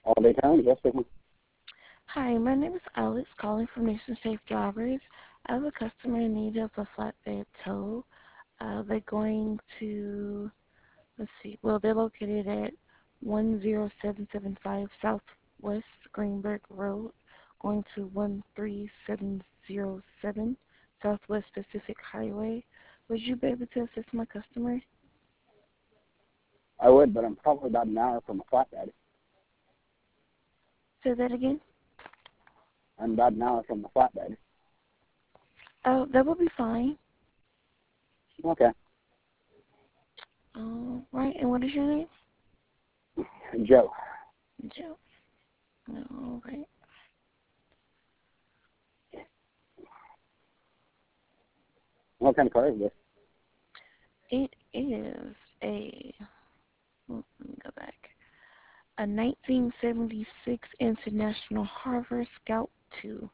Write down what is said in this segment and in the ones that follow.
All day time, yes, speaking. Hi, my name is Alex, calling from Nation Safe Drivers. I have a customer in need of a flatbed tow. They're going to, let's see, well, they're located at 10775 Southwest Greenberg Road, going to 13707 Southwest Pacific Highway. Would you be able to assist my customer? I would, but I'm probably about an hour from a flatbed. Say that again? I'm about an hour from the flatbed. Oh, that will be fine. Okay. All right, and what is your name? Joe, Joe. All right. what kind of car is this? It is let me go back, a 1976 International Harvard Scout 2.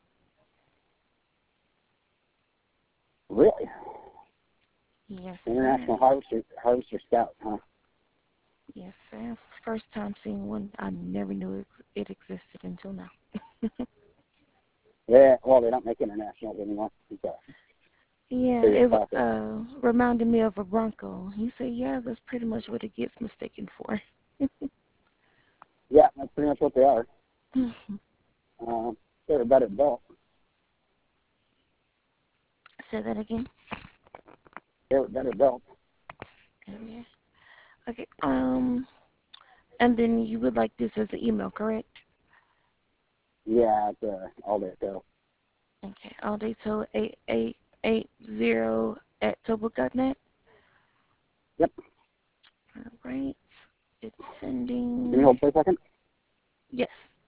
Really? Yes, International sir. Harvester Scout, huh? Yes, sir. First time seeing one. I never knew it existed until now. Yeah, well, they don't make internationals anymore. It's a Yeah, bigger it classic. reminded me of a Bronco. He said, yeah, that's pretty much what it gets mistaken for. Yeah, that's pretty much what they are. They're better built. Say that again. They're better built. Yeah. Okay. And then you would like this as an email, correct? Yeah, it's all day tow. Okay. Aldato 8880 at tobook.net. Yep. All right. It's Can you sending. hold for a second? Yes.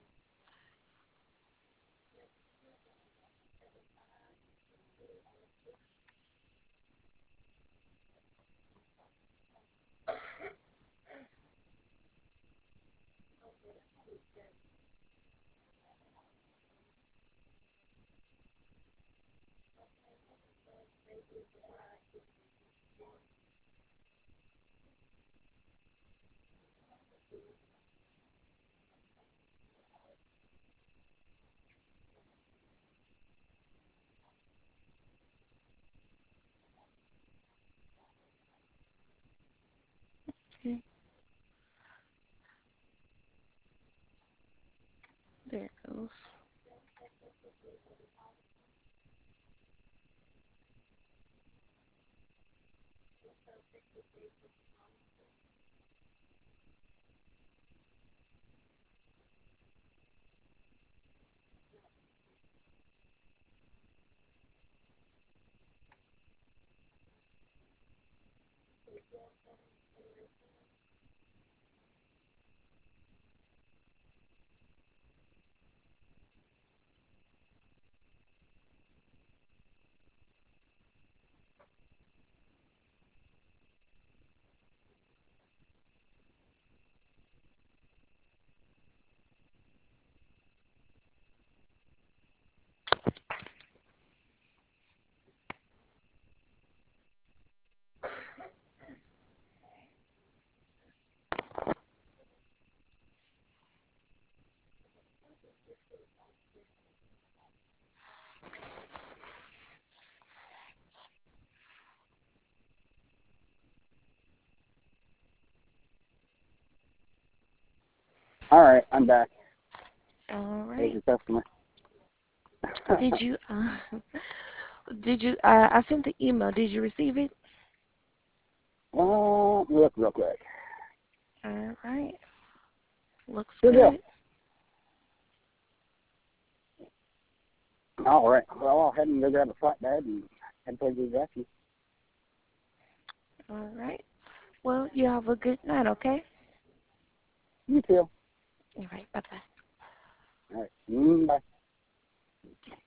Okay. There it goes. All right, I'm back. All There's right. your customer. Did you, I sent the email. Did you receive it? Look real quick. All right. Looks Good deal. good. All right. Well, I'll head and go grab a flatbed and head towards the direction. All right. Well, you have a good night, okay? You too. All right. Bye-bye. All right. Bye.